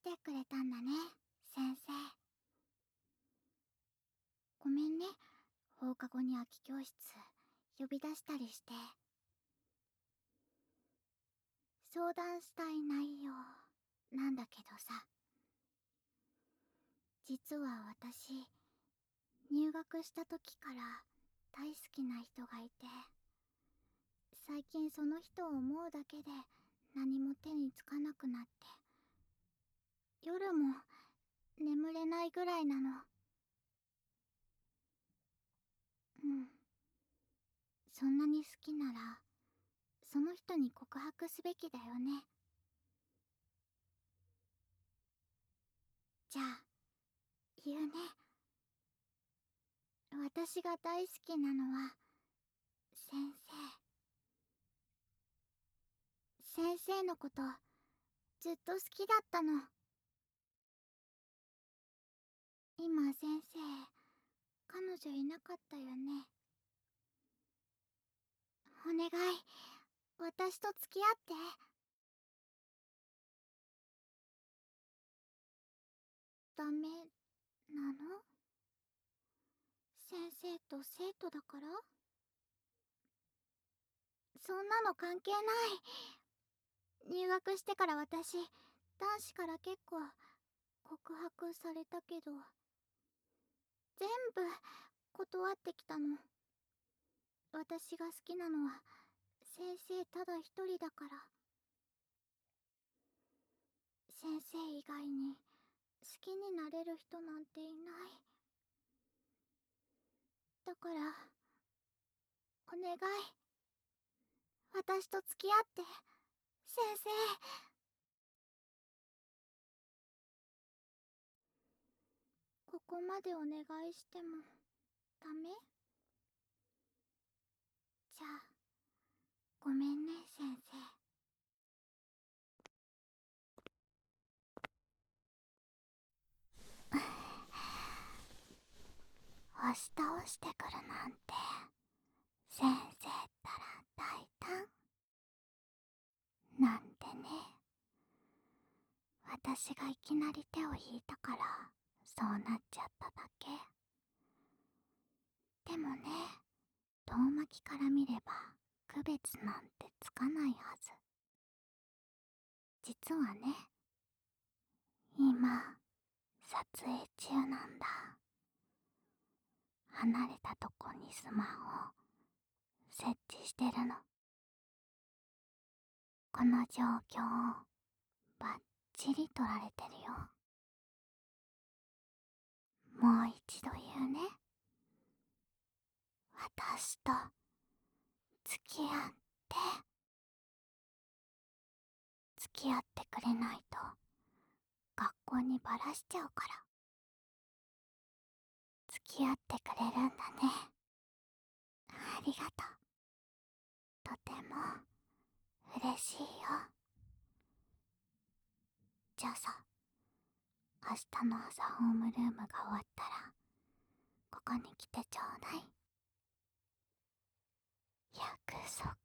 てくれたんだね、先生。ごめんね、放課後に空き教室呼び出したりして。相談したい内容なんだけどさ、実は私、入学した時から大好きな人がいて、最近その人を思うだけで何も手につかなくなって、夜も眠れないぐらいなの。うん。そんなに好きなら、その人に告白すべきだよね。じゃあ、言うね。私が大好きなのは、先生。先生のこと、ずっと好きだったの。今先生、彼女いなかったよね。お願い、私と付き合って。ダメなの？先生と生徒だから？そんなの関係ない。入学してから私、男子から結構告白されたけど、全部断ってきたの。私が好きなのは先生ただ一人だから。先生以外に好きになれる人なんていない。だから、お願い。私と付き合って、先生。ここまでお願いしても、ダメ？じゃあ、ごめんね、先生。押し倒してくるなんて、先生ったら大胆なんてね。私がいきなり手を引いたからそうなっちゃっただけ。でもね、遠巻きから見れば区別なんてつかないはず。実はね、今撮影中なんだ。離れたとこにスマホ設置してるの。この状況をバッチリ撮られてるよ。もう一度言うね。私と付き合って。付き合ってくれないと学校にバラしちゃうから。付き合ってくれるんだね。ありがとう。とても嬉しいよ。じゃあさ、明日の朝ホームルームが終わったらここに来てちょうだい。約束。